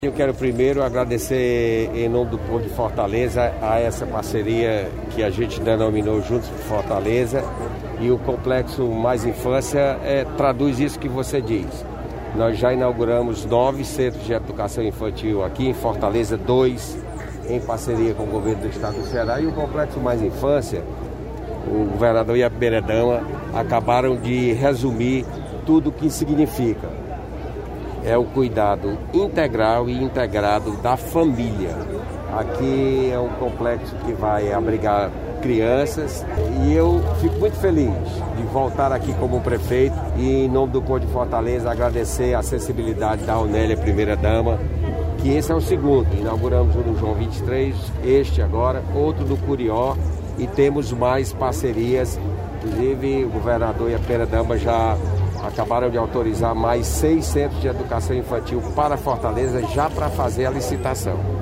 Eu quero primeiro agradecer em nome do povo de Fortaleza a essa parceria que a gente denominou Juntos por Fortaleza, e o Complexo Mais Infância traduz isso que você diz. Nós já inauguramos 9 centros de educação infantil aqui em Fortaleza, 2 em parceria com o governo do estado do Ceará, e o Complexo Mais Infância, o governador e a primeira-dama acabaram de resumir tudo o que significa. É o cuidado integral e integrado da família. Aqui é um complexo que vai abrigar crianças e eu fico muito feliz de voltar aqui como prefeito e, em nome do povo de Fortaleza, agradecer a sensibilidade da Aunélia, primeira-dama, que esse é o segundo. Inauguramos um no João 23, este agora, outro no Curió, e temos mais parcerias. Inclusive, o governador e a primeira-dama já acabaram de autorizar mais 6 centros de educação infantil para Fortaleza, já para fazer a licitação.